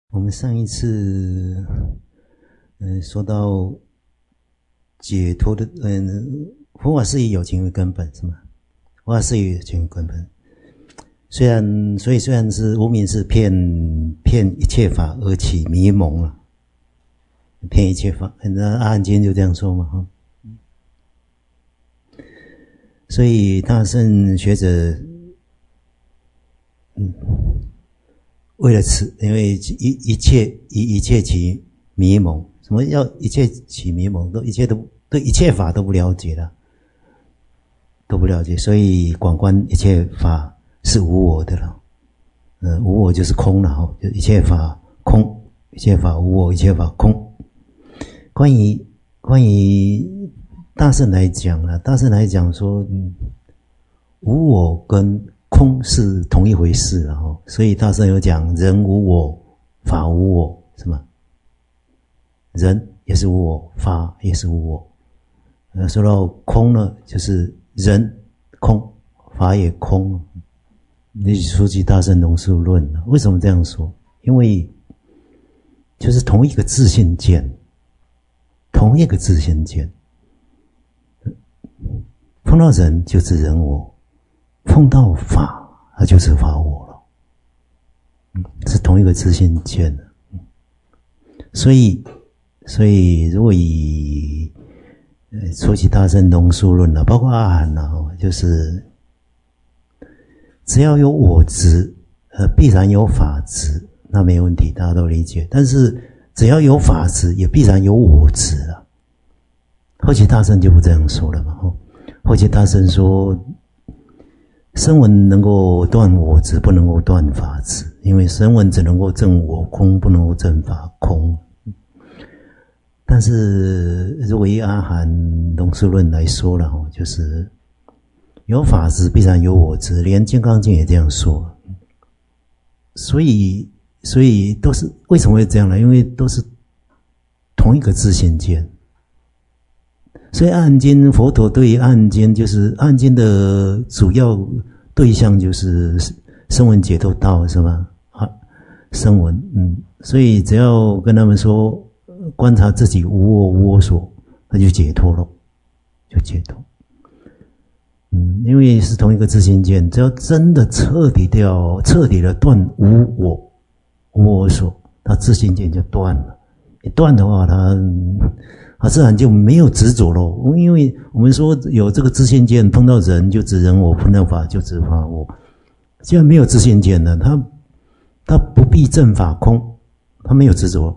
我们上一次说到解脱的佛法是以有情为根本是吗？佛法是以有情为根本，虽然是无明是骗一切法而起迷蒙了，骗一切法，那阿含经就这样说嘛，所以大乘学者为了此，因为一切起迷蒙，什么叫一切起迷蒙？对一切法都不了解了，都不了解，所以广观一切法是无我的了。无我就是空了，就一切法空，一切法无我，一切法空。关于大乘来讲啊，大乘来讲说，无我跟空是同一回事了，所以大乘有讲人无我，法无我，是吗？人也是无我，法也是无我。说到空呢，就是人空，法也空。你说起大乘龙树论，为什么这样说？因为就是同一个自性见，同一个自性见，碰到人就是人我，碰到法它就是法我了，是同一个自性见的。所以如果以说起大乘龙树论包括阿含就是只要有我执必然有法执，那没问题，大家都理解。但是只要有法执也必然有我执了。后期大乘就不这样说了嘛，后期大乘说声闻能够断我执，不能够断法执，因为声闻只能够证我空，不能够证法空。但是如果以阿含龙树论来说了，就是有法执必然有我执，连金刚经也这样说。所以都是为什么会这样呢？因为都是同一个自性见。所以阿含经，佛陀对于阿含经，就是阿含经的主要对象就是声闻解脱道，是吧？声闻，所以只要跟他们说观察自己无我无我所，那就解脱了，就解脱。因为是同一个自性见，只要真的彻底的断无我无我所，他自性见就断了。一断的话，他自然就没有执着了。因为我们说有这个自性见，碰到人就指人我，碰到法就指法我。既然没有自性见了，他不必证法空，他没有执着。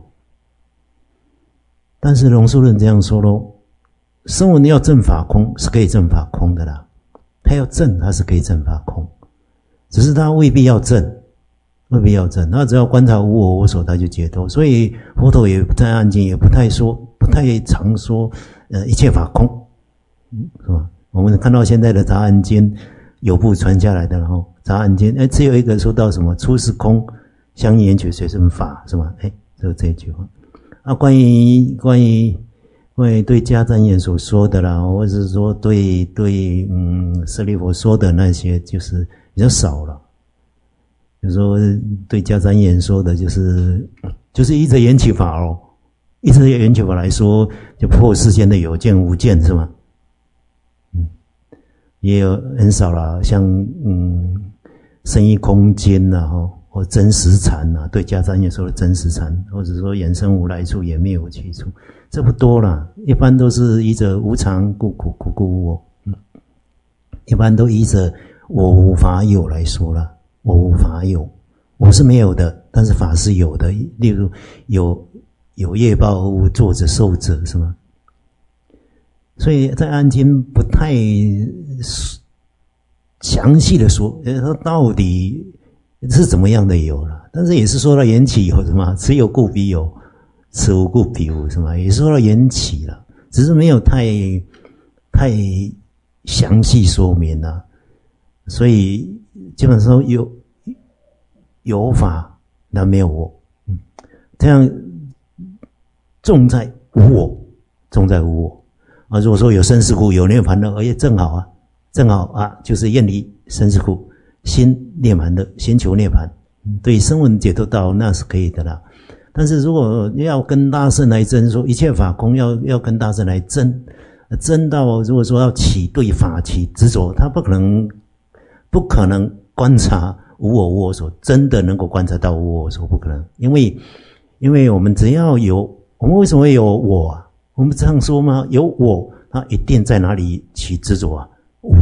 但是龙树论这样说咯，声闻要证法空是可以证法空的啦，他要证他是可以证法空，只是他未必要证，他只要观察无我无所，他就解脱。所以佛陀也在阿含经也不太常说一切法空，是吧？我们看到现在的杂含经有部传下来的，然后杂含经只有一个说到什么出世空相应缘觉随顺法，是吧？就这一句话。关于对迦旃延所说的啦，或者是说对舍利弗说的那些，就是比较少了。比如说对迦旃延说的，就是依着缘起法依着缘起法来说，就破世间的有见无见，是吗？也有很少了，像生意空间或真实禅对迦旃延说的真实禅，或者说衍生无来处也灭无去处，这不多啦。一般都是依着无常故苦，苦故无我。一般都依着我无法有来说了。我无法有，我是没有的，但是法是有的。例如有业报而无作者受者，是吗？所以在阿含经不太详细的说它到底是怎么样的有了，但是也是说到缘起有什么，此有故彼有，此无故彼无，是吗？也是说到缘起了，只是没有太详细说明了。所以基本上有法，那没有我，这样重在无我，如果说有生死苦，有涅槃乐，正好就是厌离生死苦，心涅槃乐，心求涅槃， 对声闻解脱道那是可以的啦。但是如果要跟大圣来争，说一切法空要跟大圣来争到如果说要起对法起执着，他不可能观察无我无我所，真的能够观察到无我所，不可能。因为我们只要有，我们为什么会有我啊？我们这样说吗？有我，他一定在哪里起执着啊？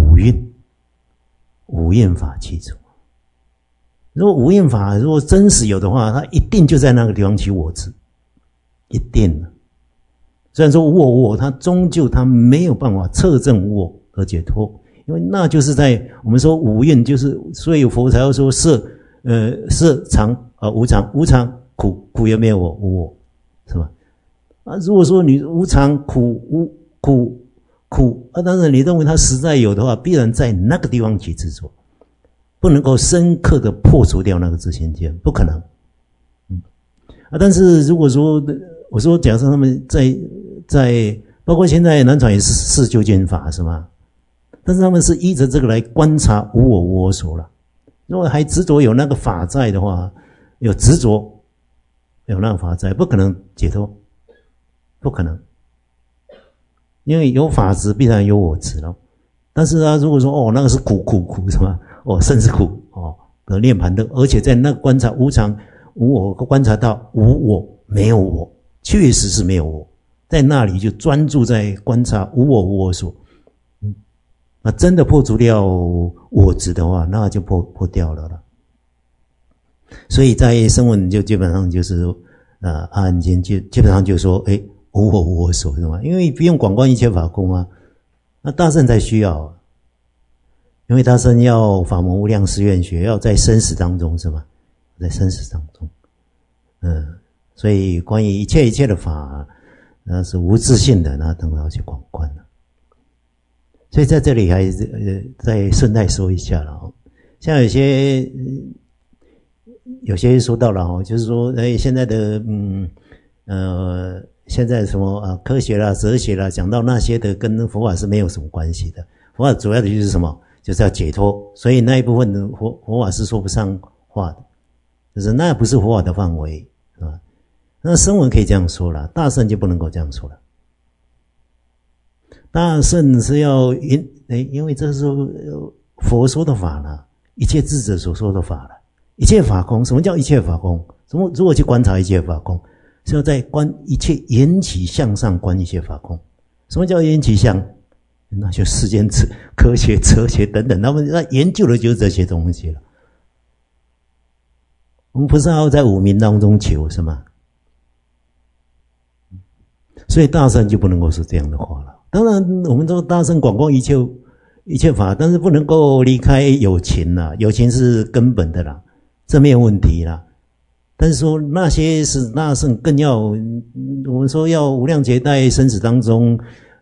五蕴法起执着。如果五蕴法如果真实有的话，它一定就在那个地方起我执，一定的。虽然说无我无我，它终究它没有办法测证无我而解脱，因为那就是在我们说五蕴，就是所以佛才要说色常无常，无常苦也没有我无我，是吧？如果说你无常苦但是你认为它实在有的话，必然在那个地方起执着。不能够深刻的破除掉那个自性见，不可能。但是如果说我说假设他们在包括现在南传也是究竟法是吗？但是他们是依着这个来观察无我无我所了。如果还执着有那个法在的话，有执着有那个法在，不可能解脱，不可能。因为有法执必然有我执了。但是如果说那个是苦是吧？甚至苦的涅槃的，而且在那个观察无常无我，观察到无我没有我，确实是没有我，在那里就专注在观察无我无我所。那真的破除掉我执的话，那就破掉了。所以在声闻就基本上就是阿含经就基本上就说无我无我所是吗？因为不用广观一切法空啊，那大圣才需要。因为大圣要法门无量誓愿学，要在生死当中是吗？在生死当中，所以关于一切的法，那是无自性的，那等到去广观了。所以在这里还再顺带说一下了，像有些说到了就是说，现在的现在什么科学啦、哲学啦，讲到那些的跟佛法是没有什么关系的。佛法主要的就是什么？就是要解脱，所以那一部分的佛法是说不上话的，就是那不是佛法的范围，是吧？那声闻可以这样说了，大圣就不能够这样说了。大圣是要因为这是佛说的法了，一切智者所说的法了，一切法空。什么叫一切法空？如何去观察一切法空？是要在观一切缘起向上观一切法空。什么叫缘起向？那就世间科学、哲学等等，他们研究的就是这些东西了。我们不是要在五明当中求是吗？所以大圣就不能够说这样的话了。当然，我们说大圣广观一切法，但是不能够离开有情啦，有情是根本的啦，这没有问题啦。但是说那些是大圣更要，我们说要无量劫在生死当中，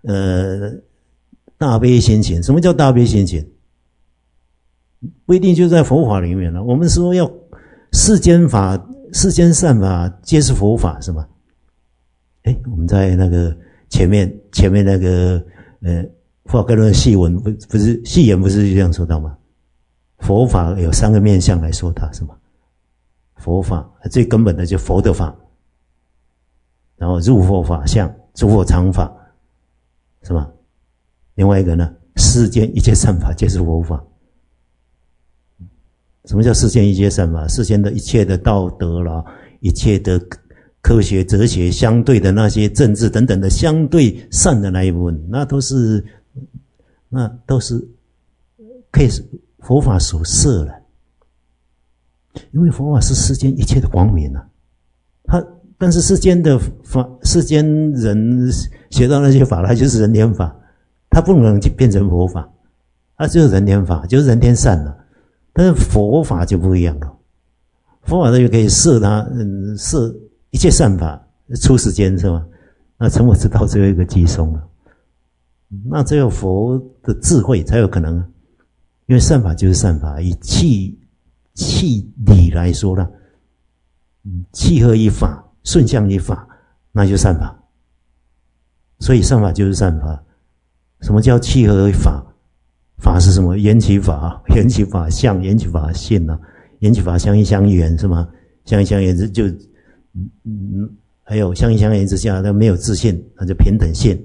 大悲心行。什么叫大悲心行？不一定就在佛法里面了。我们说要世间法、世间善法皆是佛法，是吗？我们在那个前面那个佛法概论细文不是细言不是这样说到吗？佛法有3个面向来说它，是吗？佛法最根本的就佛的法，然后入佛法相、诸佛常法，是吗？另外一个呢，世间一切善法皆是佛法。什么叫世间一切善法？世间的一切的道德啦，一切的科学、哲学相对的那些政治等等的相对善的那一部分，那都是可以佛法所设了。因为佛法是世间一切的光明啊，但是世间人学到那些法，它就是人天法，它不能去变成佛法，它就是人天法，就是人天善了。但是佛法就不一样了，佛法它就可以设一切善法出世间，是吧？那成佛之道只有一个寄松了，那只有佛的智慧才有可能啊。因为善法就是善法，以气理来说了，契合于法，顺向于法，那就善法。所以善法就是善法。什么叫契合于法？法是什么？缘起法、缘起法相、缘起法性啊， 缘起法相依相缘是吗？相依相缘就还有相依相缘之下，它没有自性，那就平等性。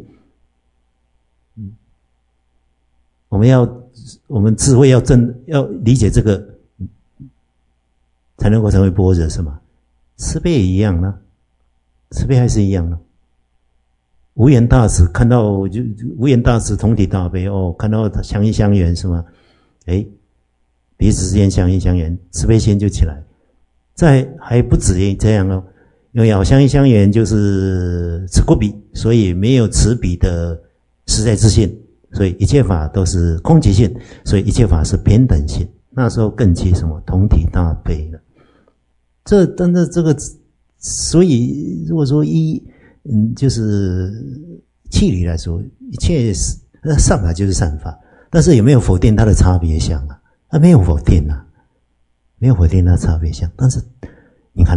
我们智慧要理解这个，才能够成为般若是吗？慈悲也一样呢，慈悲还是一样呢。无缘大慈看到就无缘大慈同体大悲看到相依相缘是吗？彼此之间相依相缘，慈悲心就起来。还不止于这样哦，因为要相依相缘就是此过彼，所以没有此彼的实在自性，所以一切法都是空寂性，所以一切法是平等性。那时候更起什么同体大悲了。但是这个，所以如果说就是气理来说，一切善法就是善法，但是有没有否定它的差别相啊？没有否定啊，没有否定它的差别相。但是你看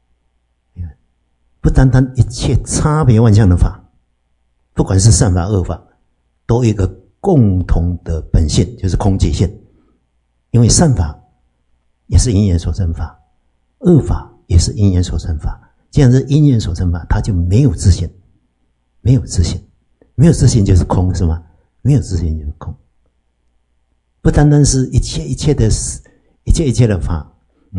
不单单一切差别万象的法，不管是善法恶法，都有一个共同的本性，就是空寂性。因为善法也是因缘所生法，恶法也是因缘所生法。既然是因缘所生法，它就没有自性，没有自性，没有自性就是空是吗？没有自性就是空。不单单是一切的法，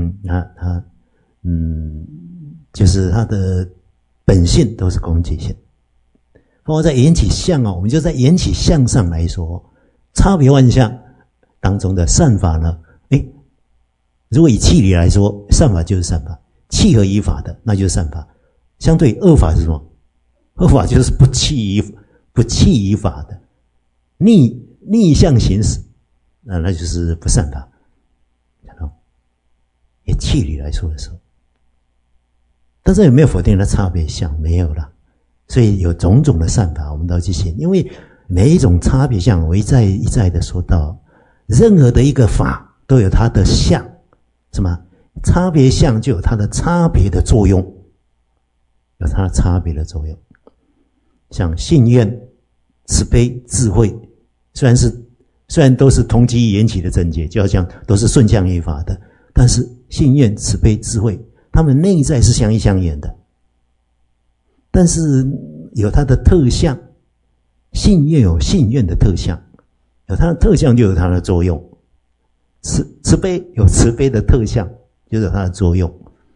就是它的本性都是空寂性。包括在缘起相我们就在缘起相上来说，差别万象当中的善法呢，如果以气理来说，善法就是善法，契合依法的那就是善法。相对恶法是什么？恶法就是不契依法的，逆向行驶，那就是不善法。看到？以气理来说的时候，但是有没有否定的差别相？没有了。所以有种种的善法，我们都要去行，因为每一种差别相，我一再的说到，任何的一个法都有它的相，什么差别相就有它的差别的作用，有它的差别的作用。像信愿、慈悲、智慧，虽然都是同基缘起的正觉，就好像都是顺向依法的，但是信愿、慈悲、智慧，它们内在是相依相缘的。但是有它的特相，信愿有信愿的特相，有它的特相就有它的作用。慈悲有慈悲的特相，就有它的作用。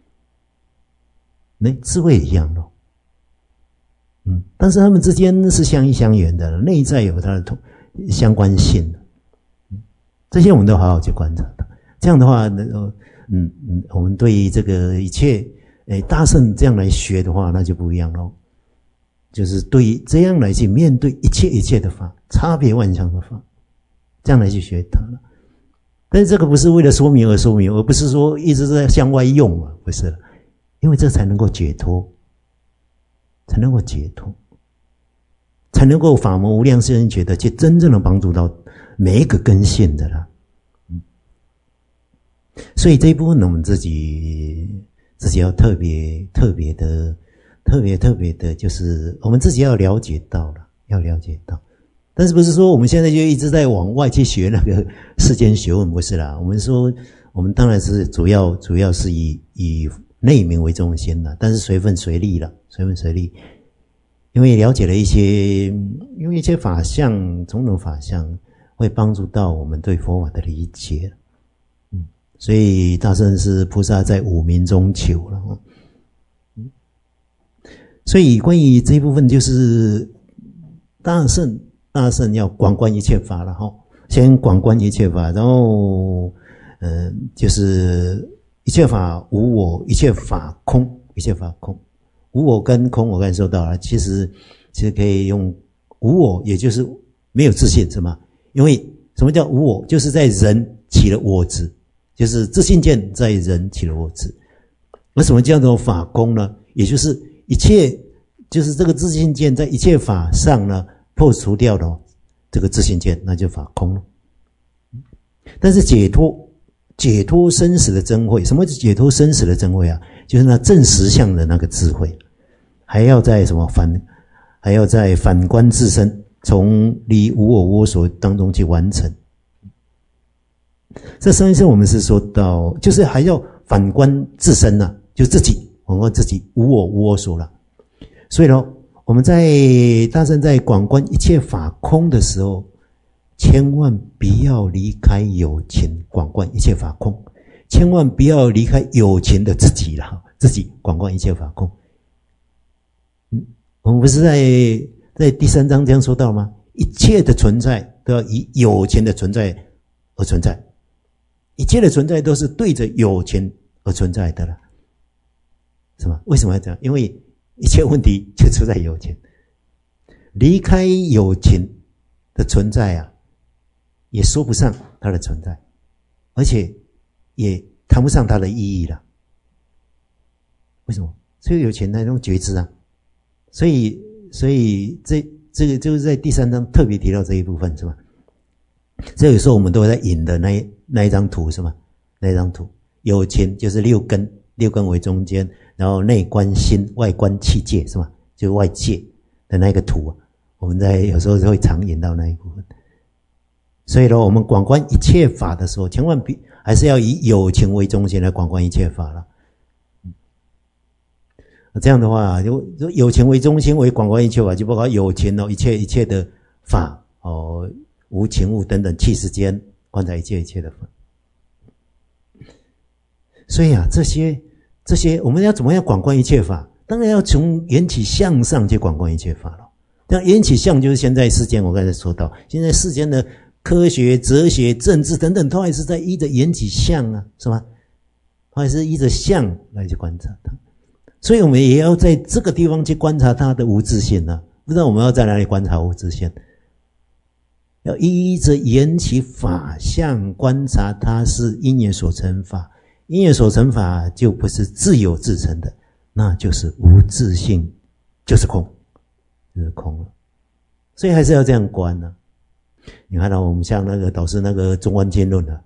智慧也一样咯。但是它们之间是相依相缘的，内在有它的相关性。这些我们都好好去观察的。这样的话，我们对于这个一切。大圣这样来学的话，那就不一样咯。就是对于这样来去面对一切的法，差别万象的法，这样来去学它了。但是这个不是为了说明而说明，而不是说一直在向外用不是了。因为这才能够解脱，才能够解脱，才能够法门无量圣觉得去真正的帮助到每一个根性的啦。所以这一部分呢，我们自己要特别的，就是我们自己要了解到了，要了解到。但是不是说我们现在就一直在往外去学那个世间学问，不是啦。我们说，我们当然是主要是以内明为中心啦，但是随分随力啦，随分随力。因为了解了一些法相，种种法相会帮助到我们对佛法的理解。所以大圣是菩萨在五明中求了。所以关于这一部分，就是大圣要广观一切法了先广观一切法，然后就是一切法无我，一切法空，一切法空。无我跟空我刚才说到了，其实可以用无我，也就是没有自信，是吗？因为什么叫无我？就是在人起了我执，就是自信见在人起了我执。那什么叫做法空呢？也就是一切，就是这个自信见在一切法上呢破除掉了这个自信见，那就法空了。但是解脱生死的真慧，什么是解脱生死的真慧啊？就是那正实相的那个智慧，还要在还要在反观自身，从离无我无所当中去完成。 这上一次我们是说到，就是还要反观自身啊，就自己，反观自己，无我无我所了。所以呢，我们在大圣在广观一切法空的时候，千万不要离开有情广观一切法空，千万不要离开有情的自己了，自己广观一切法空。我们不是在第3章这样说到吗？一切的存在都要以有情的存在而存在，一切的存在都是对着有情而存在的了，是吧？为什么要这样？因为一切问题就出在有情，离开有情的存在啊，也说不上它的存在，而且也谈不上它的意义了。为什么？所以有情那种觉知啊，所以这个就是在第3章特别提到这一部分，是吧？这有时候我们都会在引的那一张图，是吗？那一张图，有情就是六根为中间，然后内观心，外观器界，是吗？就是外界的那个图啊，我们在有时候会常引到那一部分。所以呢，我们广观一切法的时候，千万还是要以有情为中心来广观一切法了。这样的话，就有情为中心为广观一切法，就包括有情一切的法无情物等等，气世间观察一切的法。所以啊，这些我们要怎么样广观一切法？当然要从缘起向上去广观一切法了。那缘起向就是现在世间，我刚才说到，现在世间的科学、哲学、政治等等，都还是在依着缘起向啊，是吧？还是依着相来去观察它。所以我们也要在这个地方去观察它的无自性啊。不知道我们要在哪里观察无自性？要依着缘起法相观察它是因缘所成法，因缘所成法就不是自有自成的，那就是无自性，就是空，就是空了。所以还是要这样观啊。你看到我们像那个导师那个中观经论啊，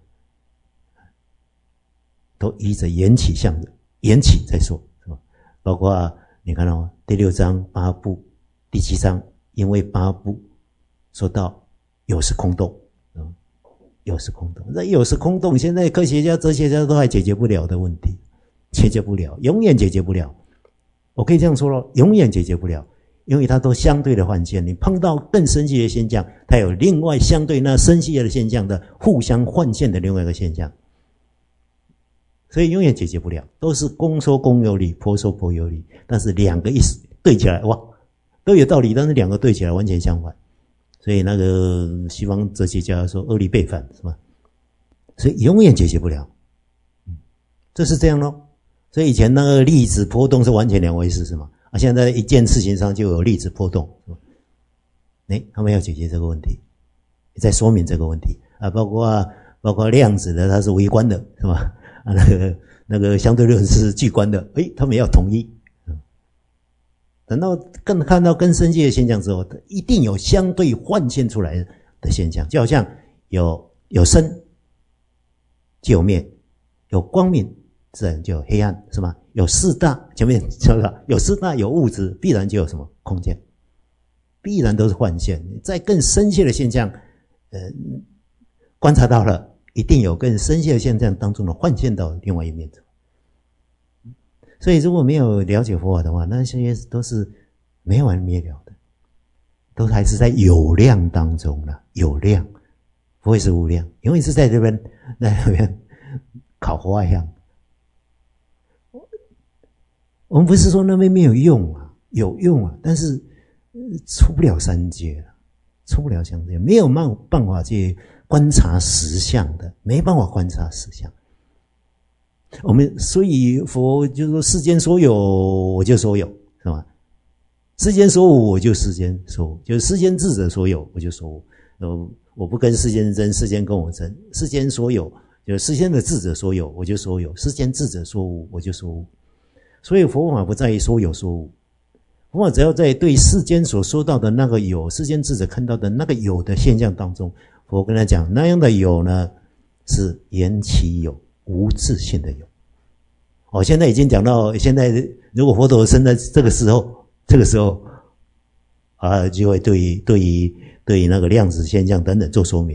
都依着缘起相的缘起在说，是吧？包括你看到第6章八部，第7章因为八部说到有是空洞，有是空洞，那有是空洞，现在科学家、哲学家都还解决不了的问题，解决不了，永远解决不了。我可以这样说咯，永远解决不了，因为它都相对的幻现。你碰到更深细的现象，它有另外相对那深细的现象的互相幻现的另外一个现象，所以永远解决不了，都是公说公有理，婆说婆有理，但是两个意思对起来，哇，都有道理，但是两个对起来完全相反。所以那个西方哲学家说二理背反，是吧？所以永远解决不了，这是这样咯。所以以前那个粒子波动是完全两回事，是吗？现在一件事情上就有粒子波动，是吧？他们要解决这个问题，在说明这个问题啊，包括量子的它是微观的，是吧？那个相对论是巨观的，他们要统一。等到看到更深切的现象之后，一定有相对幻现出来的现象，就好像有生就有灭，有光明自然就有黑暗，是吗？有四大，前面说了，有四大有物质，必然就有什么空间，必然都是幻现。在更深切的现象观察到了，一定有更深切的现象当中的幻现到另外一面。所以如果没有了解佛法的话，那些都是没完没了的，都还是在有量当中了，有量不会是无量，永远是在这边那边烤花一样。我们不是说那边没有用啊，有用啊，但是出不了三界了，出不了三界，没有办法去观察实相的，没办法观察实相。我们所以佛就是说世间所有我就所有，是吧？世间所无我就世间所无，就是世间智者所有我就所无，我不跟世间争，世间跟我争，世间所有就是世间的智者所有我就所有，世间智者所无我就所无。所以佛法不在于说有说无，佛法只要在对世间所说到的那个有，世间智者看到的那个有的现象当中，佛跟他讲那样的有呢是缘起有，无自性的有。现在已经讲到，现在如果佛陀生在这个时候就会对于那个量子现象等等做说明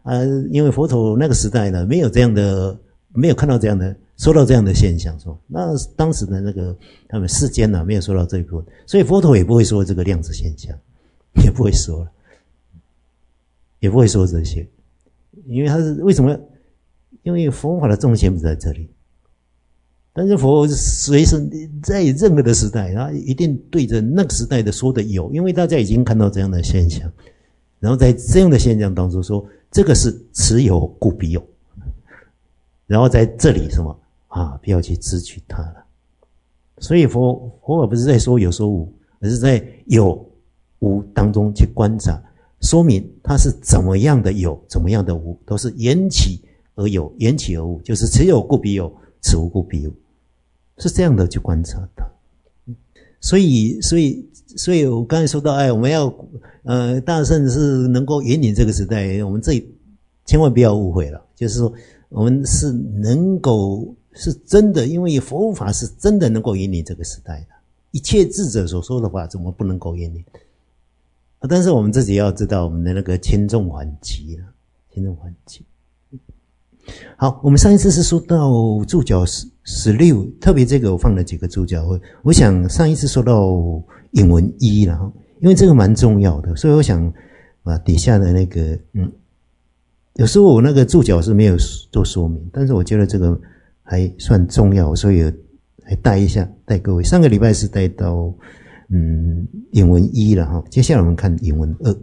因为佛陀那个时代呢，没有看到这样的说到这样的现象，说那当时的那个他们世间呢，没有说到这一部分，所以佛陀也不会说这个量子现象，也不会说了，也不会说这些，因为他是为什么？因为佛法的重心不在这里。但是佛随时在任何的时代，他一定对着那个时代的说的有，因为大家已经看到这样的现象，然后在这样的现象当中说，这个是此有故彼有，然后在这里什么不要去支取它了。所以佛法不是在说有说无，而是在有无当中去观察，说明它是怎么样的有，怎么样的无，都是缘起而有，缘起而无，就是此有故彼有，此无故彼无。是这样的去观察它。所以我刚才说到，我们要大圣是能够引领这个时代，我们这千万不要误会了，就是说我们是能够是真的，因为佛法是真的能够引领这个时代的，一切智者所说的话怎么不能够引领？但是我们自己要知道我们的那个轻重缓急啊，轻重缓急。好，我们上一次是说到注脚16，特别这个我放了几个注脚，我想上一次说到引文1啦，因为这个蛮重要的，所以我想把底下的那个有时候我那个注脚是没有做说明，但是我觉得这个还算重要，所以还带一下，带各位。上个礼拜是带到引文1了哈，接下来我们看引文2，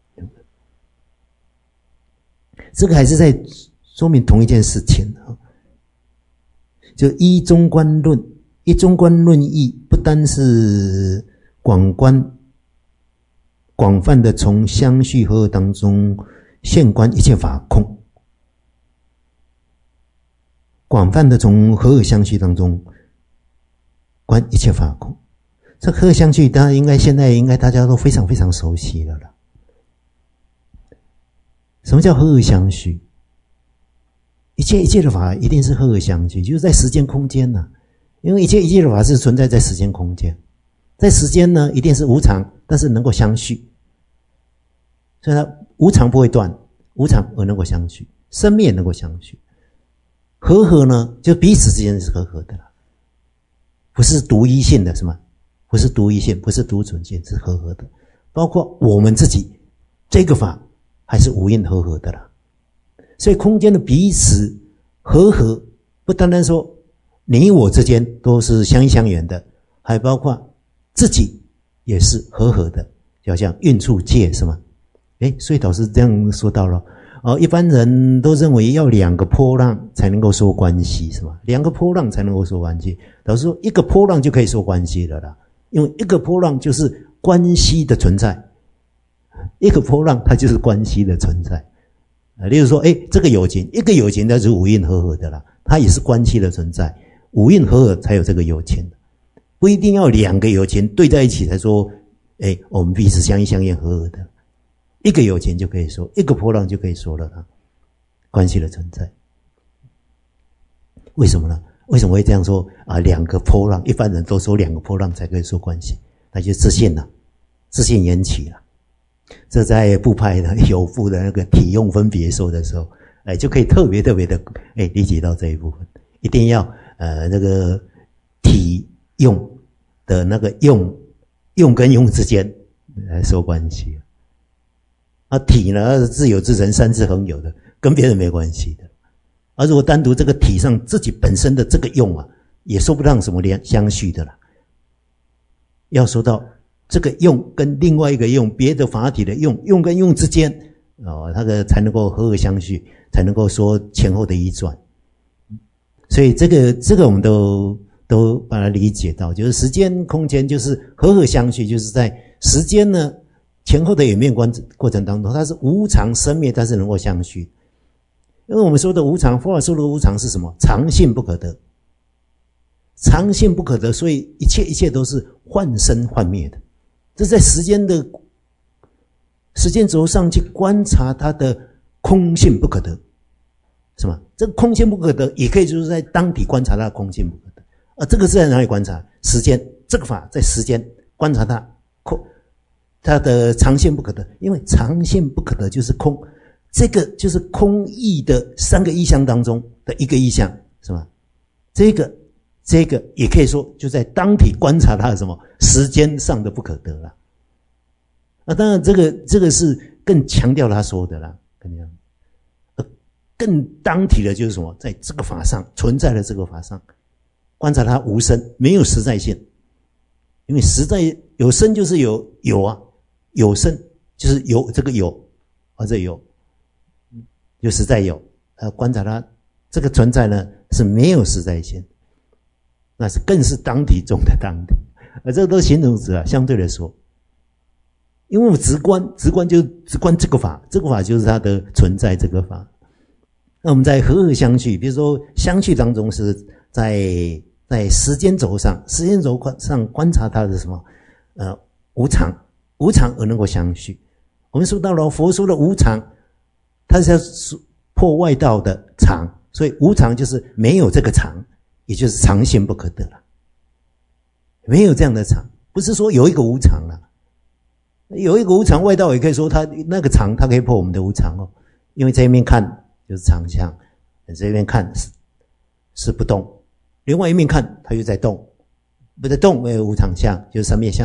这个还是在说明同一件事情，就依中观论，依中观论义，不单是广泛的从相续合当中现观一切法空，广泛的从合而相续当中观一切法空。这合而相续当然现在应该大家都非常非常熟悉了啦。什么叫合而相续？一切的法一定是合而相续，就是在时间空间呢，因为一切的法是存在在时间空间，在时间呢一定是无常，但是能够相续，所以它无常不会断，无常而能够相续，生灭能够相续。和呢，就彼此之间是和的了，不是独一性的，是吗？不是独一性，不是独存性，是和的。包括我们自己这个法还是无因和的了。所以空间的彼此和，不单单说你我之间都是相依相远的，还包括自己也是和的，就好像运处界，是吗？所以导师这样说到了，一般人都认为要2个波浪才能够说关系，是吗？2个波浪才能够说关系。导师说1个波浪就可以说关系了啦，因为1个波浪就是关系的存在，1个波浪它就是关系的存在。例如说这个有情，一个有情它是无因和的啦，它也是关系的存在，无因和才有这个有情，不一定要2个有情对在一起才说我们彼此相依相厌和的，一个有情就可以说，一个波浪就可以说了啦，关系的存在。为什么呢？为什么会这样说2个波浪，一般人都说2个波浪才可以说关系，那就自信了，自信缘起了。这在部派的有部的那个体用分别说的时候，就可以特别的理解到这一部分，一定要那个体用的那个用跟用之间来说关系。体呢自有自成，三自恒有的，跟别人没关系的。而如果单独这个体上自己本身的这个用也说不上什么相续的了。要说到这个用跟另外一个用，别的法体的用跟用之间那个才能够和而相续，才能够说前后的移转。所以这个我们都把它理解到，就是时间空间就是和而相续，就是在时间呢前后的演变过程当中，它是无常生灭，它是能够相续。因为我们说的无常，佛法说的无常是什么？常性不可得，常性不可得，所以一切都是幻生幻灭的。这在时间轴上去观察它的空性不可得，是吗？这个空性不可得也可以就是在当体观察它的空性不可得。这个是在哪里观察？时间，这个法在时间观察它的常性不可得，因为常性不可得就是空， 这个就是空义的三个意象当中的一个意象，是吧？这个也可以说就在当体观察它的什么时间上的不可得啦。当然这个是更强调他说的啦，更当体的就是什么，在这个法上存在的这个法上观察它无生，没有实在性。因为实在有生就是有啊，有生就是有这个有啊，这有就实在有，观察它这个存在呢是没有实在性，那是更是当体中的当体，这个都是形容词啊，相对来说，因为我们直观就直观这个法，这个法就是它的存在这个法。那我们在和合相续，比如说相续当中是在时间轴上观察它的什么无常而能够相续。我们说到了佛说的无常，它是要破外道的常，所以无常就是没有这个常，也就是常性不可得了。没有这样的常，不是说有一个无常了，有一个无常，外道也可以说它那个常，它可以破我们的无常哦。因为这一面看就是常相，这一面看是不动，另外一面看它又在动，不在动为无常相，就是三灭相。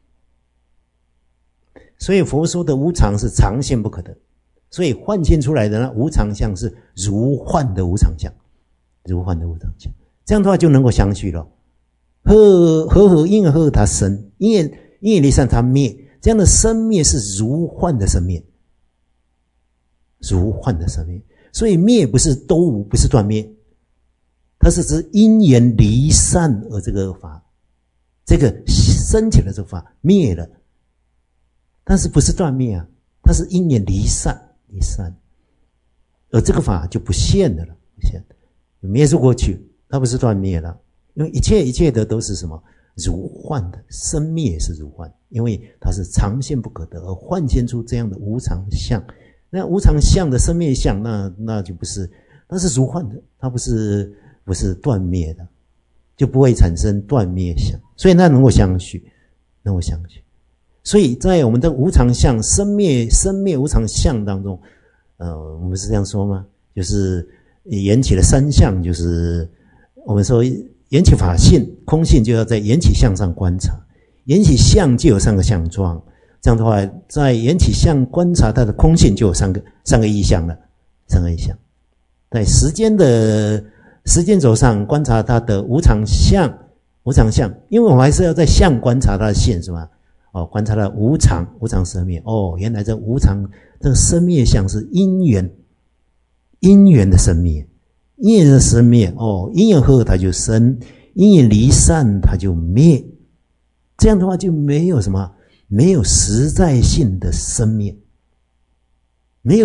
所以佛说的无常是常性不可得，所以幻现出来的呢无常相是如幻的无常相，如幻的无常相，这样的话就能够相续了。和合因和合它生，因为离散它灭，这样的生灭是如幻的生灭，如幻的生灭。所以灭不是都无，不是断灭，它是指因缘离散而这个法，这个升起了这个法灭了，但是不是断灭啊，它是因缘离散，而这个法就不现的了，不现的灭是过去，它不是断灭了，因为一切的都是什么如幻的，生灭是如幻，因为它是常现不可得，而幻现出这样的无常相。那无常相的生灭相，那就不是，那是如幻的，它不是断灭的，就不会产生断灭相，所以那能够相续，所以在我们的无常相生灭无常相当中，我们是这样说吗？就是缘起的三相，就是我们说缘起法性空性，就要在缘起相上观察，缘起相就有三个相状。这样的话，在缘起相观察它的空性，就有三个意象了，三个意象。在时间轴上观察它的无常相，因为我们还是要在相观察它的性，是吧？观察它的无常生灭。原来这无常这个生灭相是因缘的生灭，因缘的生灭。因缘合它就生，因缘离散它就灭。这样的话就没有什么。没有实在性的生灭，这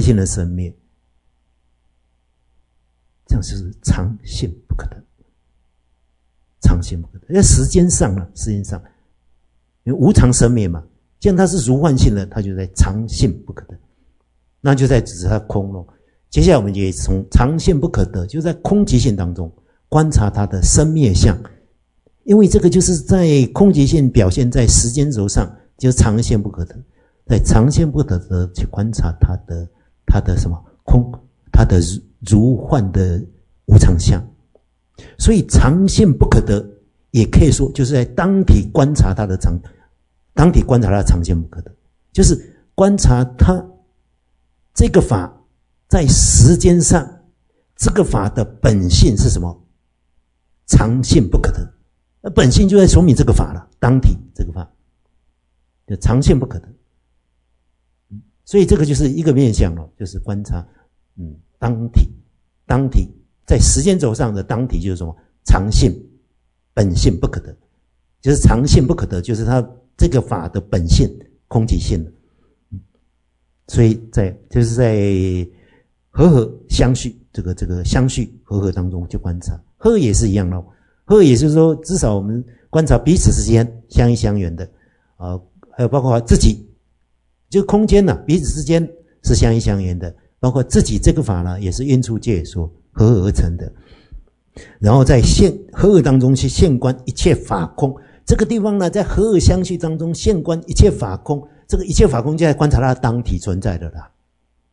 样就是常性不可得，在时间上，因为无常生灭嘛，既然它是如幻性的，它就在常性不可得，那就在指它空咯。接下来我们也从常性不可得，就在空寂性当中观察它的生灭相。因为这个就是在空寂性表现在时间轴上，就是常性不可得，在常性不可得去观察它的什么空，它的如幻的无常相。所以常性不可得，也可以说就是在当体观察它的常性不可得，就是观察它这个法在时间上，这个法的本性是什么？常性不可得。那本性就在说明这个法了，当体这个法就常性不可得，所以这个就是一个面向了，就是观察当体在时间轴上的当体就是什么？常性本性不可得，就是常性不可得，就是它这个法的本性空寂性了。所以就是在和合相续这个相续和合当中就观察，和合也是一样咯。和合也就是说，至少我们观察彼此之间相依相远的，还有包括自己，就空间呢，彼此之间是相依相远的，包括自己这个法呢，也是因处界所合而成的。然后在和合当中去现观一切法空，这个地方呢，在和合相续当中现观一切法空，这个一切法空就在观察它的当体存在的啦，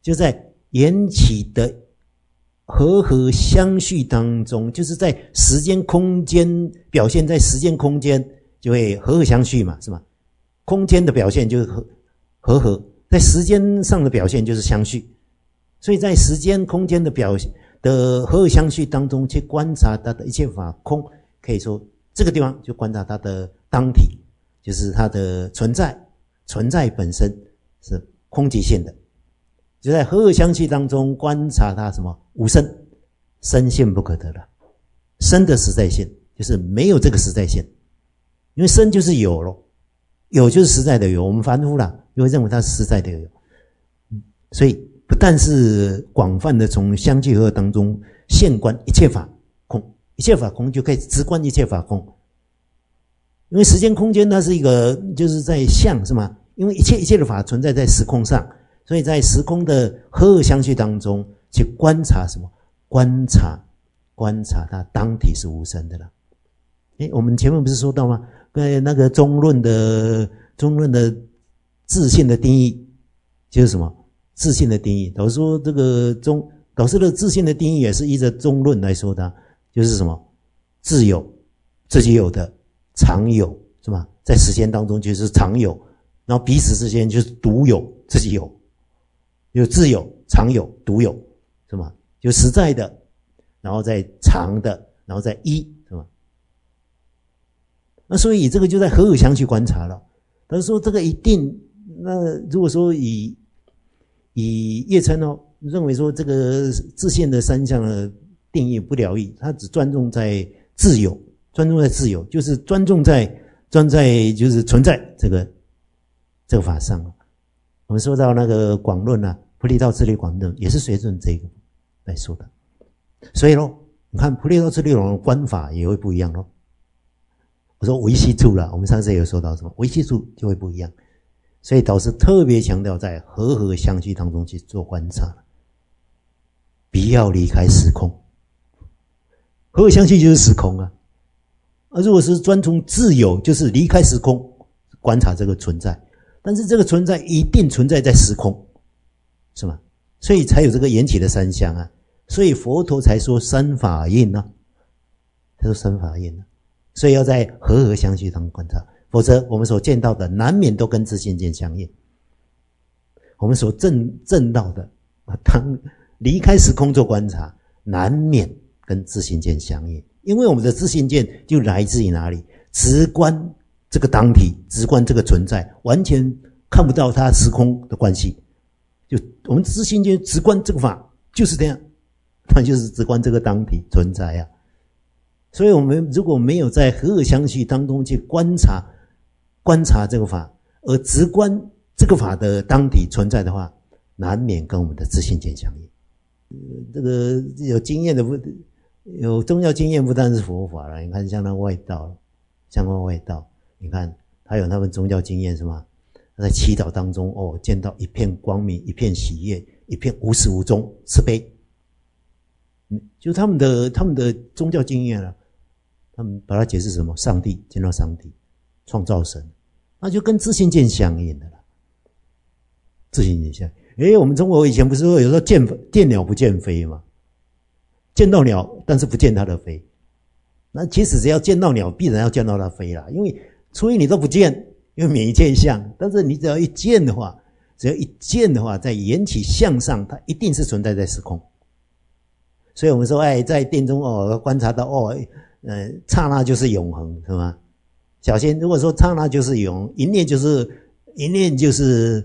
就在缘起的和合相续当中，就是在时间空间表现，在时间空间就会和合相续嘛，是吗？空间的表现就是和合，在时间上的表现就是相续，所以在时间空间的表现的和合相续当中去观察它的一切法空，可以说这个地方就观察它的当体，就是它的存在，存在本身是空即性的，就在和合相续当中观察它什么无生，生性不可得了，生的实在性就是没有这个实在性，因为生就是有咯，有就是实在的有，我们凡夫啦就会认为它是实在的有，所以不但是广泛的从相继和合当中现观一切法空，一切法空就可以直观一切法空，因为时间空间它是一个就是在相是吗？因为一切的法存在在时空上，所以在时空的和合相续当中去观察什么？观察它当体是无生的了。我们前面不是说到吗？那个中论的自性的定义就是什么？自性的定义，导师说这个导师的自性的定义也是依着中论来说的，就是什么？自有，自己有的，常有，是吧？在时间当中就是常有，然后彼此之间就是独有，自己有，有自有、常有、独有，是吧？就实在的，然后再常的，然后再一，是吧？那所以这个就在和合相去观察了。他说这个一定，那如果说以叶琛认为说这个自性的三项的定义不了义，他只专重在自有，就是专在就是存在这个法上。我们说到那个广论啊，菩提道次第广论也是随顺这个来说的。所以你看菩提道次第广论观法也会不一样咯。我说唯系处啦，我们上次也有说到什么唯系处就会不一样。所以导师特别强调在和合相续当中去做观察，不要离开时空。和合相续就是时空啊，如果是专从自有，就是离开时空观察这个存在，但是这个存在一定存在在时空，是吗？所以才有这个缘起的三相啊，所以佛陀才说三法印啊，他说三法印啊，所以要在和合相续当中观察。否则我们所见到的难免都跟自性见相应，我们所证到的当离开时空做观察，难免跟自性见相应，因为我们的自性见就来自于哪里？直观这个当体，直观这个存在，完全看不到它时空的关系，就我们自性见直观这个法就是这样，它就是直观这个当体存在啊。所以我们如果没有在和合相续当中去观察这个法，而直观这个法的当体存在的话，难免跟我们的自性见相应。这个有经验的有宗教经验不但是佛法了，你看像那外道，你看他有他们宗教经验是吗？他在祈祷当中见到一片光明，一片喜悦，一片无始无终慈悲，就他们的宗教经验啊，他们把它解释什么？上帝，见到上帝，创造神，那就跟自性见相应的了。自性见相应。我们中国以前不是说有时候见鸟不见飞吗？见到鸟，但是不见它的飞。那其实只要见到鸟，必然要见到它飞啦，因为除非你都不见，因为免于见相。但是你只要一见的话，在缘起相上，它一定是存在在时空。所以我们说，在殿中观察到刹那就是永恒，是吗？小心，如果说刹那就是永，一念就是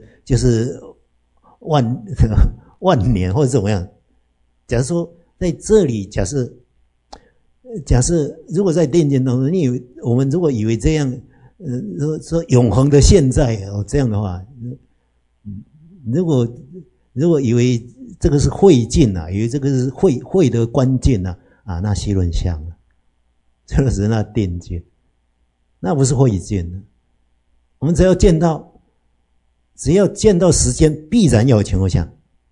万年或者怎么样。假如说在这里，假设如果在殿间当中，我们如果以为这样，说永恒的现在这样的话，如果以为这个是慧境啊，以为这个是慧的关键啊，那西论相了，这个是那殿见，那不是慧见呢。我们只要见到时间，必然要有前后相，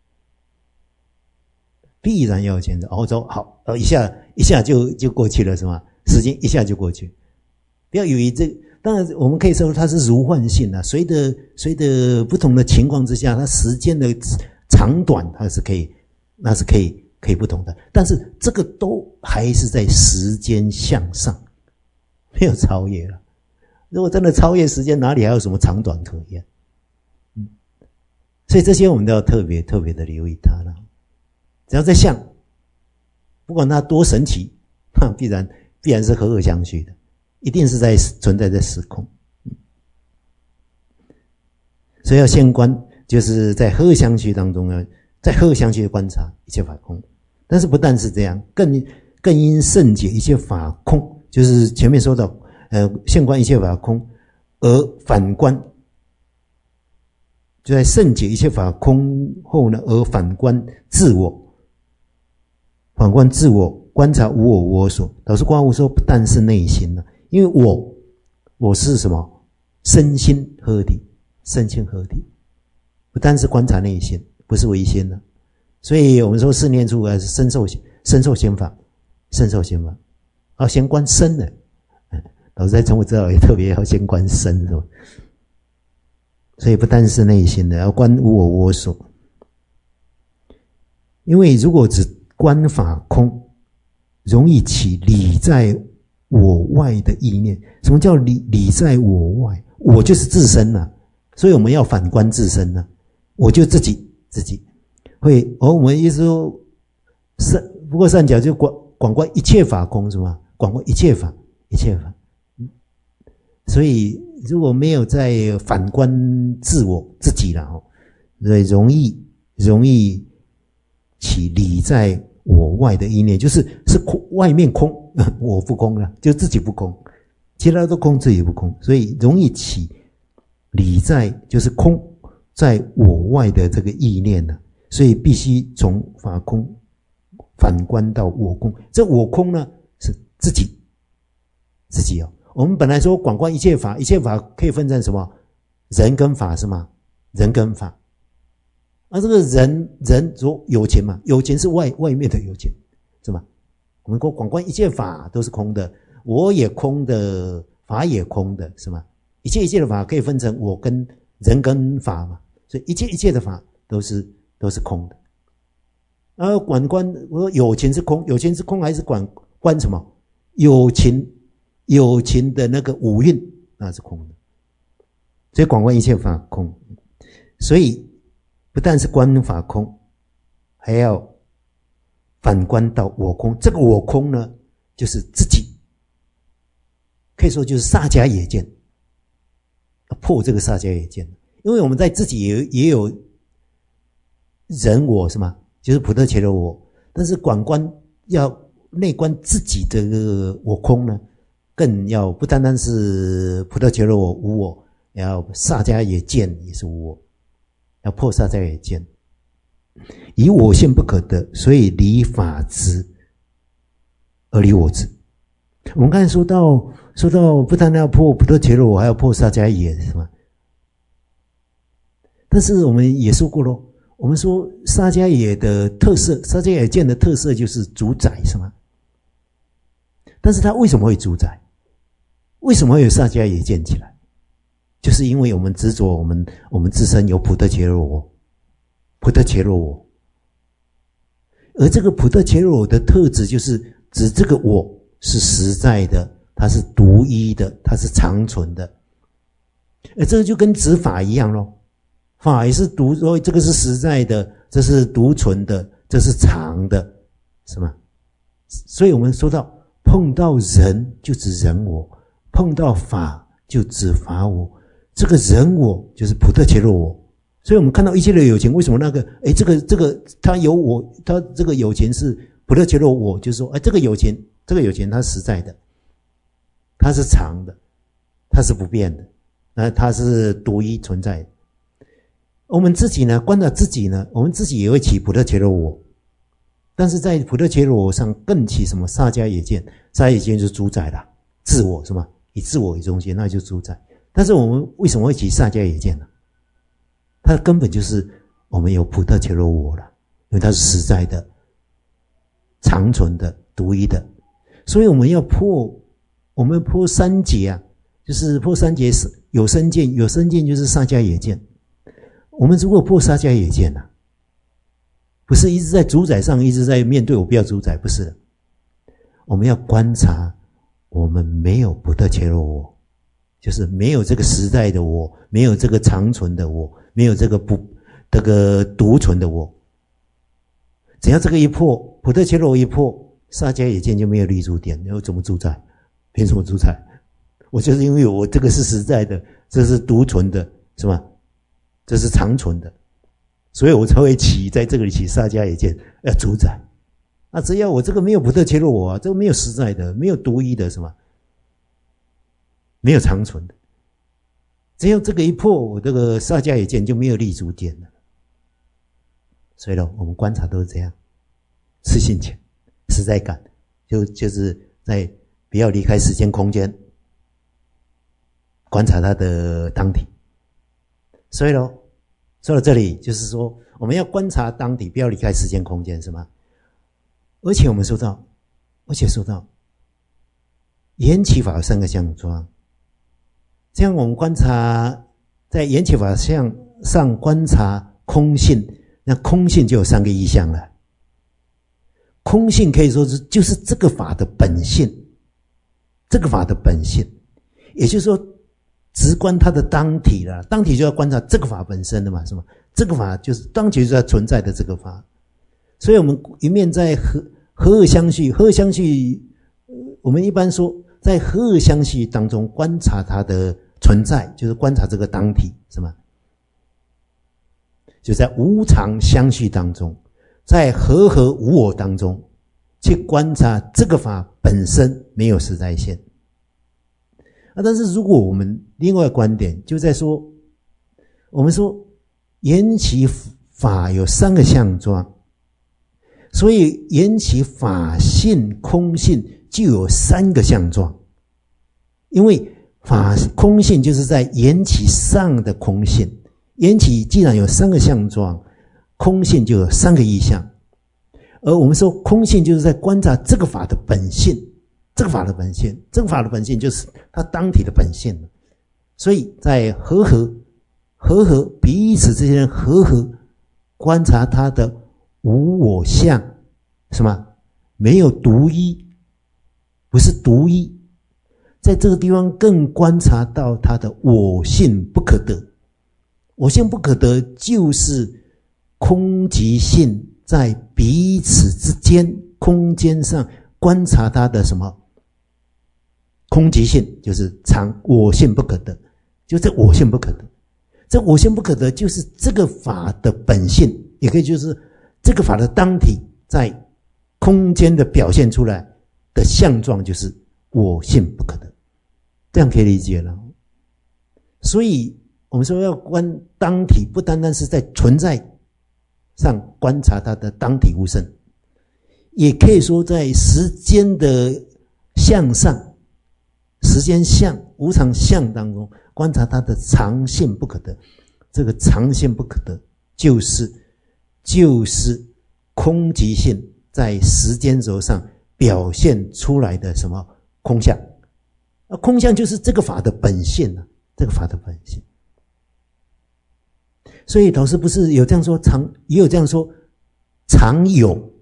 必然要有前后。说好，一下就过去了，是吗？时间一下就过去，不要以为当然我们可以说它是如幻性啊，随着不同的情况之下，它时间的长短它是可以，那是可以不同的，但是这个都还是在时间向上，没有超越了。如果真的超越时间，哪里还有什么长短可言？所以这些我们都要特别的留意它了。只要在相，不管它多神奇，必然是和合相续的，一定是存在在时空。所以要先观，就是在和合相续当中呢，在和合相续的观察一切法空。但是不但是这样，更因圣解一切法空，就是前面说到现观一切法空，而反观，就在圣解一切法空后呢，而反观自我，反观自我，观察无我无我所。老师观悟说，不但是内心了，因为我是什么？身心合体，身心合体，不但是观察内心，不是唯心了。所以我们说四念处是身受心法，身受心法，要先观身的。老师在成佛之道也特别要先观身，是吧？所以不但是内心的，要观无我无我所。因为如果只观法空，容易起理在我外的意念。什么叫理在我外？我就是自身啊，所以我们要反观自身啊。我就自己会，我们意思说，不过善讲就广观一切法空，是吗？广观一切法。所以如果没有在反观自己了，所以容易起理在我外的意念，就是外面空，我不空了，就自己不空，其他都空，自己不空，所以容易起理在就是空在我外的这个意念呢，所以必须从法空反观到我空。这我空呢是自己我们本来说广观一切法，一切法可以分成什么？人跟法是吗？人跟法。这个人说有情嘛，有情是外面的有情，是吗？我们说广观一切法都是空的，我也空的，法也空的，是吗？一切的法可以分成我跟人跟法嘛，所以一切的法都是空的。而观我说有情是空，有情是空还是观什么？有情的那个五蕴那是空的，所以广观一切法空。所以不但是观法空，还要反观到我空。这个我空呢，就是自己，可以说就是萨迦耶见，要破这个萨迦耶见。因为我们在自己也有人我，是吗？就是普特伽罗我，但是广观要内观自己的这个我空呢，更要不单单是普特伽罗我无我，也要萨迦耶见也是无我，要破萨迦耶见。以我性不可得，所以离法执而离我执。我们刚才说到不单单要破普特伽罗我，还要破萨迦耶，是吗？但是我们也说过咯，我们说萨迦耶的特色，萨迦耶见的特色就是主宰，是吗？但是它为什么会主宰？为什么会有萨迦耶见起来？就是因为我们执着我们自身有普特伽罗我，而这个普特伽罗我的特质就是指这个我是实在的，它是独一的，它是长存的。这个就跟指法一样咯，法也是说这个是实在的，这是独存的，这是长的，是吗？所以我们说到碰到人就指人我，碰到法就指法我，这个人我就是普特伽罗我。所以我们看到一切的有情，为什么那个这个他有我，他这个有情是普特伽罗我，就是说这个有情它实在的，它是长的，它是不变的，它是独一存在的。我们自己呢，观察自己呢，我们自己也会起普特伽罗我，但是在普特伽罗我上更起什么萨迦耶见，萨迦耶见就是主宰了自我，是吗？以自我为中心，那就主宰。但是我们为什么会起萨迦耶见呢？它根本就是我们有普特伽罗我了，因为它是实在的、长存的、独一的。所以我们要破三劫啊，就是破三劫有身见，有身见就是萨迦耶见。我们如果破萨迦耶见啊， 不是一直在主宰上，一直在面对我不要主宰，不是的。我们要观察，我们没有不特切罗我，就是没有这个实在的我，没有这个长存的我，没有这个独存的我。只要这个一破，不特切罗一破，萨迦耶见就没有立足点，然后怎么主宰？凭什么主宰？我就是因为我这个是实在的，这是独存的，是吧？这是长存的，所以我才会在这个里起萨迦耶见要主宰。那只要我这个没有不特切罗我啊，这个没有实在的，没有独一的，什么？没有长存的。只要这个一破，我这个萨迦耶见就没有立足点了。所以呢，我们观察都是这样，自信前实在感，就是在不要离开时间空间，观察它的当体。所以呢，说到这里，就是说我们要观察当体，不要离开时间空间，是吗？而且我们说到缘起法有三个相状，这样我们观察在缘起法上观察空性，那空性就有三个意象了。空性可以说就是这个法的本性，这个法的本性，也就是说直观它的当体了。当体就要观察这个法本身的嘛，是吗？这个法就是当体就是它存在的这个法。所以我们一面在和合相续，合相续，我们一般说在合相续当中观察它的存在，就是观察这个当体，是吗？就在无常相续当中，在和合无我当中去观察这个法本身没有实在性。但是如果我们另外观点就在说，我们说缘起法有三个相状，所以缘起法性空性就有三个相状。因为法空性就是在缘起上的空性，缘起既然有三个相状，空性就有三个意象。而我们说空性就是在观察这个法的本性，这个法的本性，这个法的本性就是它当体的本性。所以在和合彼此之间和合，观察它的无我相，什么？没有独一，不是独一。在这个地方更观察到它的我性不可得。我性不可得就是空即性在彼此之间空间上观察它的什么？空即性就是我性不可得，就这我性不可得。这我性不可得就是这个法的本性，也可以就是这个法的当体在空间的表现出来的相状，就是我性不可得。这样可以理解了。所以我们说要观当体，不单单是在存在上观察它的当体无生，也可以说在时间的相上，时间相无常相当中观察它的常性不可得。这个常性不可得就是空即性在时间轴上表现出来的什么空相。空相就是这个法的本性啊，这个法的本性。所以老师不是有这样说，也有这样说，常有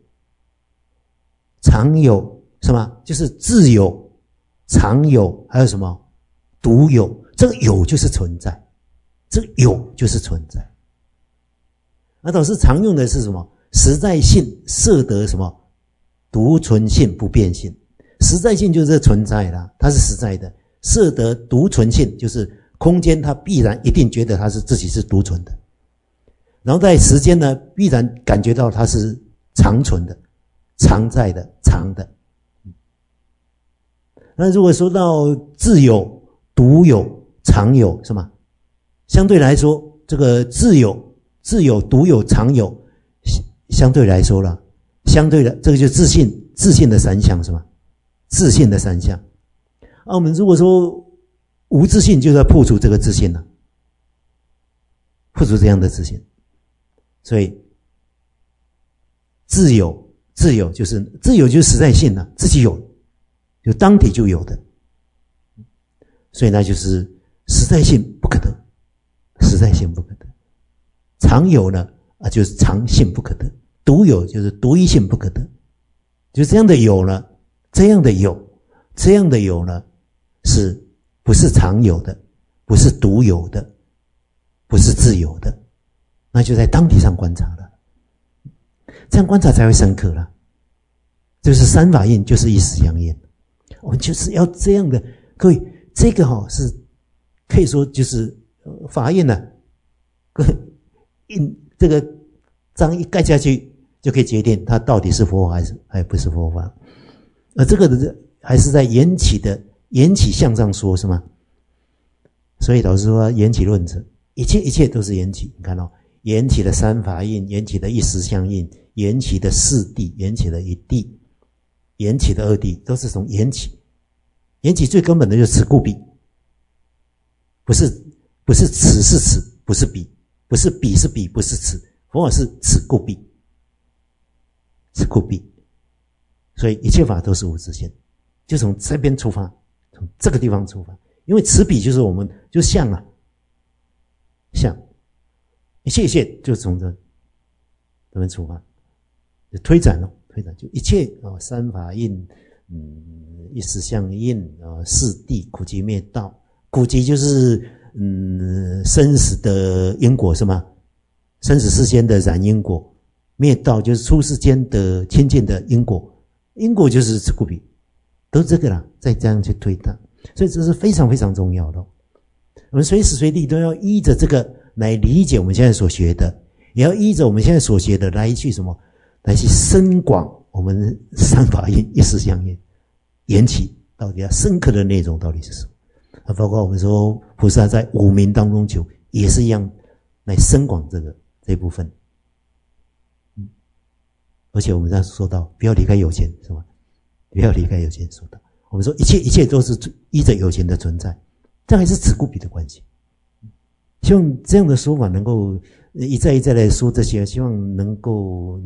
什么？就是自有、常有，还有什么？独有。这个有就是存在，这个有就是存在。老师常用的是什么？实在性摄得什么？独存性不变性。实在性就是存在啦，它是实在的。摄得独存性就是空间，它必然一定觉得它是自己是独存的。然后在时间呢，必然感觉到它是常存的、常在的、常的。那如果说到自有、独有、常有，是吗？相对来说，这个自有、独有、常有，相对来说了，这个就是自信的三项，是吗？自信的三项。我们如果说无自信，就要破除这个自信了，破除这样的自信。所以自有就是实在性了，自己有，就当体就有的。所以那就是实在性不可得，实在性不可得。常有呢就是常性不可得， 独有就是独一性不可得，就这样的有呢，这样的有呢，是不是常有的，不是独有的，不是自有的，那就在当体上观察了，这样观察才会深刻了。就是三法印，就是一时相应，我们就是要这样的。各位，这个是可以说就是法印呢，印这个章一盖下去，就可以决定它到底是佛法还不是佛法。而这个还是在缘起相上说，是吗？所以老师说缘起论者，一切都是缘起。你看缘起的三法印，缘起的一时相应，缘起的四谛，缘起的一谛，缘起的二谛，都是从缘起。缘起最根本的就是此故彼，不是此是此，不是彼，不是彼是彼，不是此，佛法是此故彼，此故彼。所以一切法都是无自性，就从这边出发，从这个地方出发。因为此彼就是我们就相啊，相，一切就从这边出发，就推展就一切三法印，一时相应四谛，苦集灭道。苦集就是生死的因果是吗？生死世间的染因果，灭道就是出世间的清净的因果，因果就是此故彼，都这个啦，再这样去推它。所以这是非常非常重要的。我们随时随地都要依着这个来理解我们现在所学的，也要依着我们现在所学的来去什么，来去深广我们三法印一时相应，缘起到底要深刻的内容到底是什么？包括我们说菩萨在五明当中求，也是一样来深广这一部分。而且我们这样说到，不要离开有情，是吗？不要离开有情，说到我们说一切都是依着有情的存在，这还是此故彼的关系。希望这样的说法能够一再来说这些，希望能够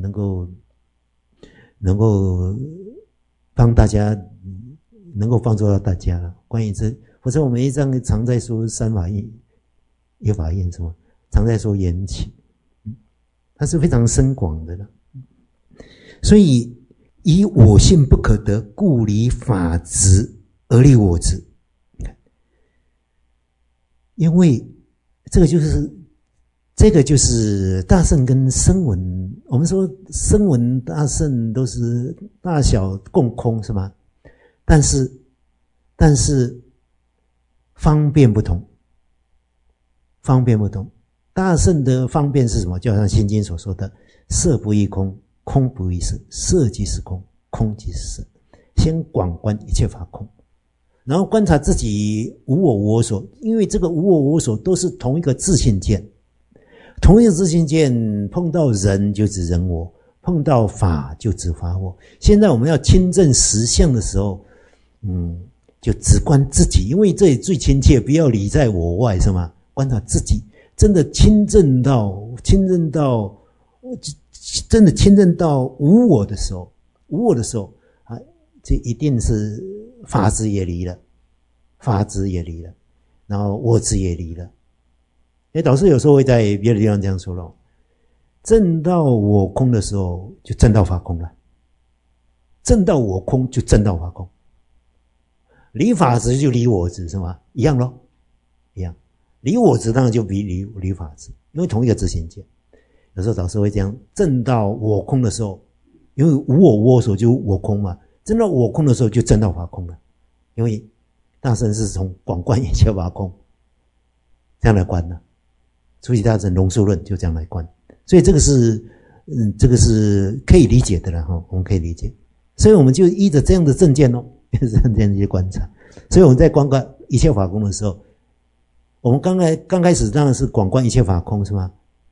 帮大家，能够帮助到大家了。关于这，或者我们一直常在说三法印、一法印什么，常在说缘起，它是非常深广的了。所以以我性不可得，故离法执而立我执。因为这个就是大乘跟声闻，我们说声闻大乘都是大小共空，是吗？但是方便不同，大乘的方便是什么？就像心经所说的，色不异空，空不异色，色即是空，空即是色。先广观一切法空，然后观察自己无我无我所，因为这个无我无我所都是同一个自性见，同一个自性见，碰到人就指人我，碰到法就指法我。现在我们要亲证实相的时候，就只观自己，因为这里最亲切，不要理在我外，是吗？观察自己，真的亲证到真的亲证到无我的时候，这一定是法执也离了，然后我执也离了。导师有时候会在别的地方这样说咯，证到我空的时候，就证到法空了；证到我空，就证到法空。离法执就离我执，是吗？一样咯，一样。离我执当然就比离法执，因为同一个自性见。有时候导师会这样，证到我空的时候，因为无我无我所就我空嘛，证到我空的时候就证到法空了。因为大乘是从广观一切法空这样来观的，初级大乘龙树论就这样来观，所以这个是可以理解的了哈，我们可以理解。所以我们就依着这样的正见这样去观察。所以我们在观一切法空的时候，我们刚开始当然是广观一切法空，是吗？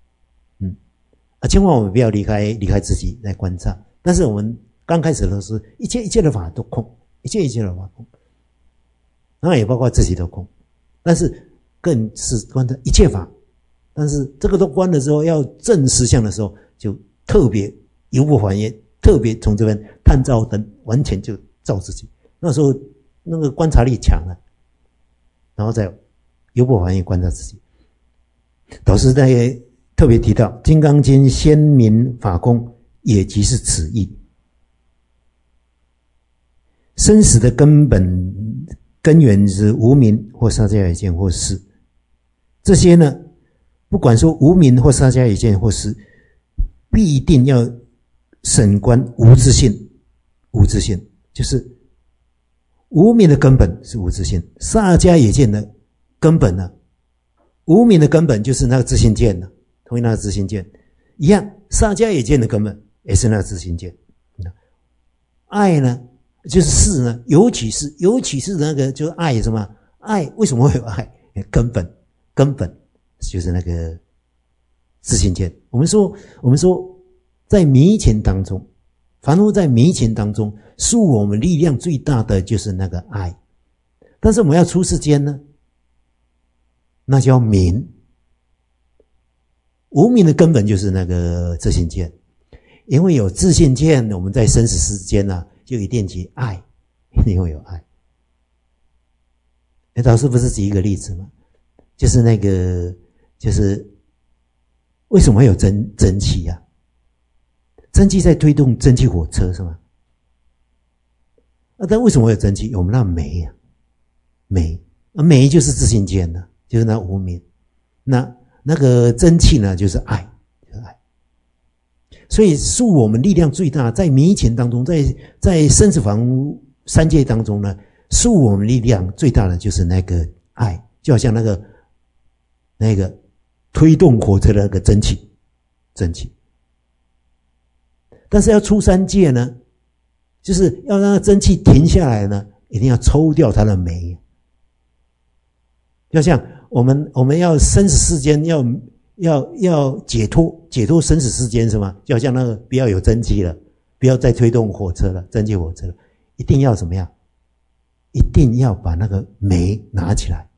千万我们不要离开自己来观察。但是我们刚开始的时候，一切的法都空，一切的法空，当然也包括自己的空，但是更是观察一切法。但是这个都观的时候，要证实相的时候，就特别犹不还愿，特别从这边探照灯完全就照自己。那时候那个观察力强了，然后再犹不还愿观察自己。导师在特别提到《金刚经》先明法空， 也即是此意。生死的根源是无明或沙迦野见或识。这些呢，不管说无明或沙迦野见或识，必定要审观无自性。无自性就是无明的根本是无自性，沙迦野见的根本呢，无明的根本就是那个自性见呢，同意那个自性见一样，沙迦野见的根本也是那个自性见。爱呢？就是识呢，尤其是那个就是爱什么？爱为什么会有爱？根本就是那个自性见。我们说在迷情当中，凡夫在迷情当中，束我们力量最大的就是那个爱。但是我们要出世间呢，那叫明。无明的根本就是那个自性见，因为有自性见，我们在生死世间呢，就一定起爱，一定会有爱。导师不是举一个例子吗？就是那个，就是为什么会有蒸汽啊？蒸汽在推动蒸汽火车是吗？但为什么会有蒸汽？我们那煤啊，煤就是自性见呢，就是那无明。那个蒸汽呢，就是爱，就是爱。所以束我们力量最大，在迷情当中，在生死房三界当中呢，束我们力量最大的就是那个爱，就好像那个推动火车的那个蒸汽。但是要出三界呢，就是要让蒸汽停下来呢，一定要抽掉它的煤。就像我们要生死世间要解脱生死世间是吗？就好像那个不要有蒸汽了，不要再推动火车了，蒸汽火车了，一定要怎么样？一定要把那个煤拿起来，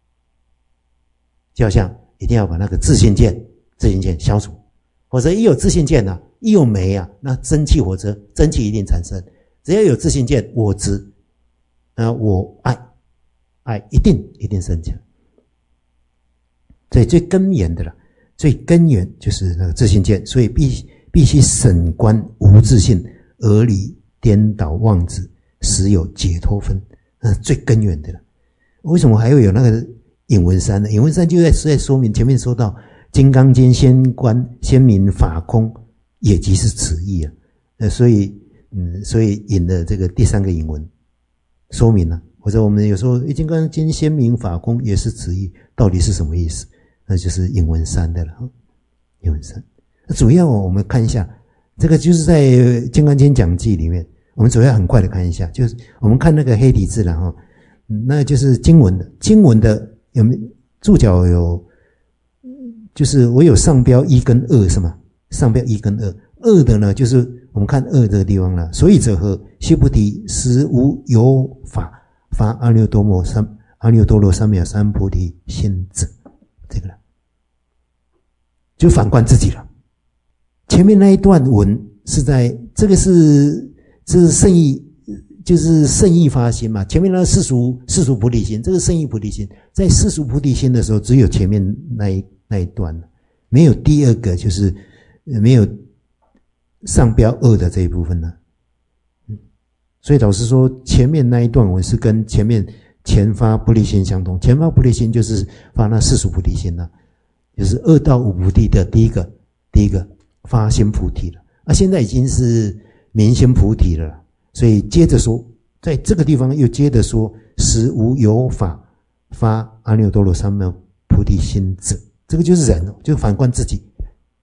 就好像一定要把那个自性见消除，否则一有自性见啊，一有煤啊，那蒸汽火车蒸汽一定产生。只要有自性见，我执我爱一定生起来。所以最根源的了，最根源就是那个自性见，所以必须审观无自性，而离颠倒妄执，实有解脱分。最根源的了。为什么还会有那个引文三呢？引文三就在说明前面说到《金刚经》先明法空，也即是此意啊。所以引的这个第三个引文说明了，或者我们有时候《金刚经》先明法空也是此意，到底是什么意思？那就是引文三的了。引文三主要我们看一下，这个就是在《金刚经讲记》里面，我们主要很快的看一下，就是我们看那个黑体字了哈，那就是经文的有没有注脚有，就是我有上标一跟二是吗？上标一跟二，二的呢就是我们看二这个地方了，所以者何？须菩提，实无有法发阿耨多罗三藐三菩提心者。这个了，就反观自己了。前面那一段文是在这个是圣意，就是圣意发心嘛。前面那世俗菩提心，这个圣意菩提心，在世俗菩提心的时候，只有前面那一段，没有第二个，就是没有上标二的这一部分呢。所以老师说，前面那一段文是跟前发菩提心相同。前发菩提心就是发那世俗菩提心了，就是2到5菩提的第一个发心菩提了。现在已经是明心菩提了，所以接着说，在这个地方又接着说，实无有法发阿耨多罗三藐菩提心者，这个就是人，就反观自己。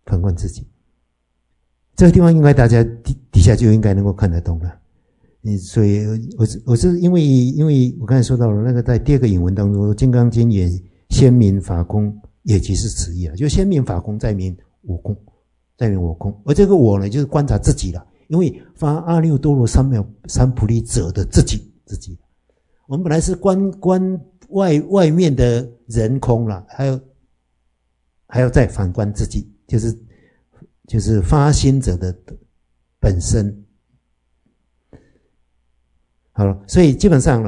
这个地方应该大家底下就应该能够看得懂了。所以我是因为我刚才说到了那个在第二个引文当中，《金刚经》也先明法空，也即是此意了，就先明法空，再明我空，而这个我呢，就是观察自己了，因为发阿耨多罗三藐三菩提者的自己。我们本来是观外面的人空了，还要再反观自己，就是发心者的本身。好了，所以基本上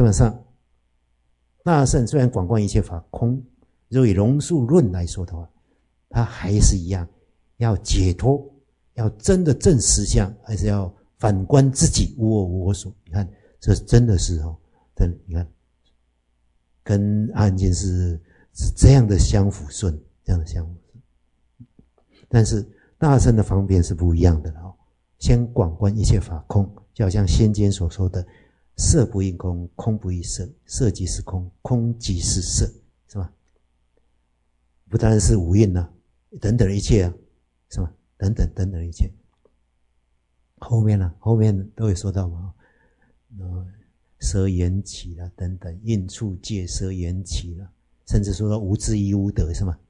大乘虽然广观一切法空，如以龙树论来说的话，它还是一样要解脱要真的证实相，还是要反观自己无我无我所？你看，这真的是真的，你看，跟阿含经是这样的相辅顺，这样的相辅顺。但是大乘的方便是不一样的了。先广观一切法空，就好像先前所说的色不异空，空不异色，色即是空，空即是色，是吧？不单是五蕴啊，等等一切啊，是吧？等等一切。后面都会说到嘛，舍缘起啦，等等，应处界舍缘起啦，甚至说到无智亦无得，是吗？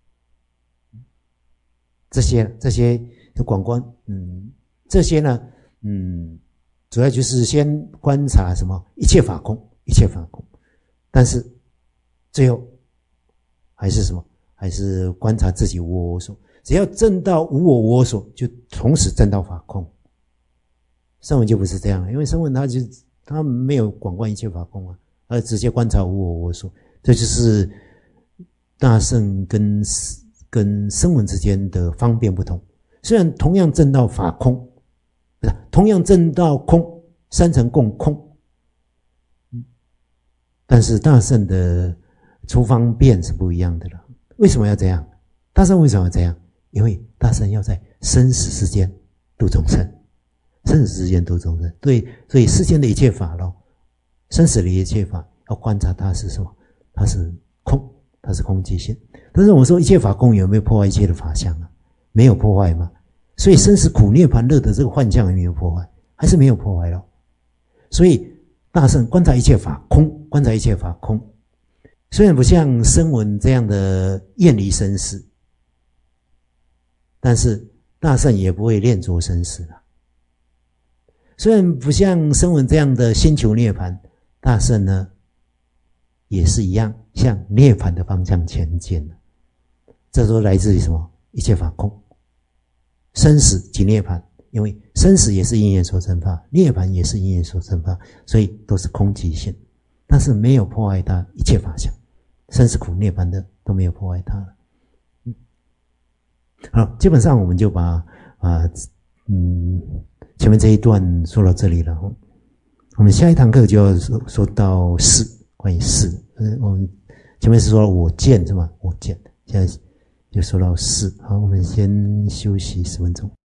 这些的广观，这些呢，主要就是先观察什么一切法空，一切法空，但是最后还是什么？还是观察自己无我我所。只要证到无我无我所，就同时证到法空。声闻就不是这样了，因为声闻他没有广观一切法空啊，而直接观察无我无我所。这就是大乘跟声闻之间的方便不同。虽然同样证到法空，不是同样证到空，三乘共空，但是大乘的出方便是不一样的了。为什么要这样？大乘为什么要这样？因为大乘要在生死之间度众生，生死之间度众生。对，所以世间的一切法咯，生死的一切法要观察它是什么？它是空，它是空寂性。但是我们说一切法空有没有破坏一切的法相啊？没有破坏嘛。所以生死苦涅槃乐的这个幻象有没有破坏？还是没有破坏咯。所以大乘观察一切法空，观察一切法空。虽然不像声闻这样的厌离生死，但是大乘也不会恋着生死了。虽然不像声闻这样的心求涅槃，大乘呢也是一样向涅槃的方向前进了。这都来自于什么？一切法空，生死即涅槃。因为生死也是因缘所生法，涅槃也是因缘所生法，所以都是空寂性，但是没有破坏它一切法相。生死苦涅槃的都没有破坏它了。好，基本上我们就把前面这一段说到这里了。我们下一堂课就要说到事，关于事。我们前面是说我见是吗？我见，现在就说到事。好，我们先休息10分钟。